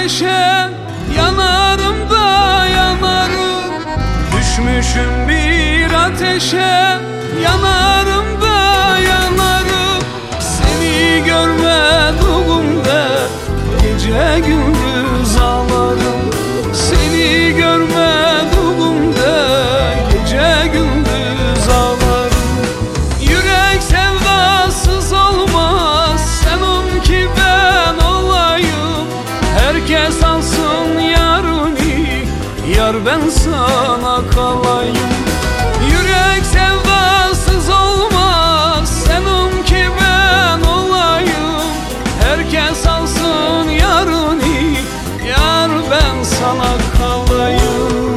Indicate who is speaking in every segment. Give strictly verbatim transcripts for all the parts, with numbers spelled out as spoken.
Speaker 1: ateşe yanarım da yanarım. Düşmüşüm bir ateşe yanarım da yanarım. Seni görmediğimde gece gündüz ağlarım. Seni görmediğimde gece gündüz ağlarım. Yürek sevdasız olmaz, senin ki ben olayım. Herkes alsın yarını, yar ben sana kalayım. Yürek sevdasız olmaz, senin ki ben olayım. Herkes alsın yarını, yar ben sana kalayım.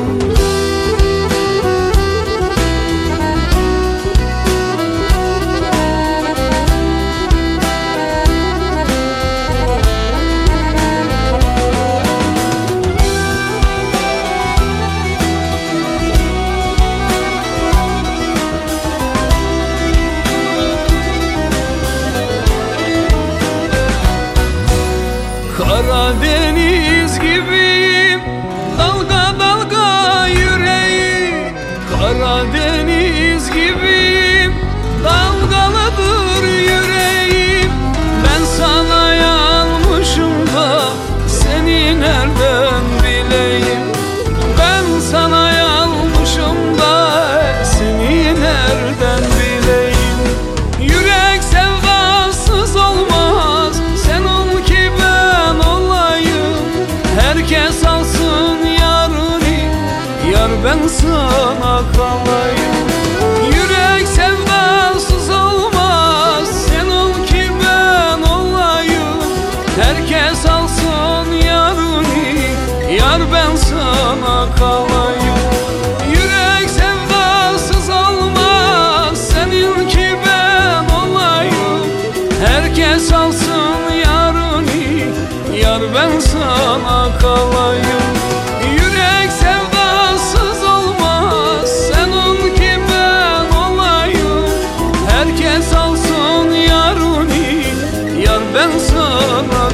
Speaker 1: Karadeniz gibiyim, dalga dalga yüreğim. Karadeniz gibiyim, dalgalıdır yüreğim. Ben sana yanmışım da seni nereden bileyim? Ben sana yanmışım da seni nereden bileyim? Yürek sevdasız olmaz, senin ki ben olayım. Herkes alsın yarını, yar ben sana kalayım. Yürek sevdasız olmaz, senin ki ben olayım. Herkes alsın yarını, yar ben sana kalayım. Yürek sevdasız olmaz, senin ki ben olayım. Herkes alsın yarını, yar ben sana kalayım. Yürek sevdasız olmaz, senin ki ben olayım. Herkes alsın yarını, yar ben sana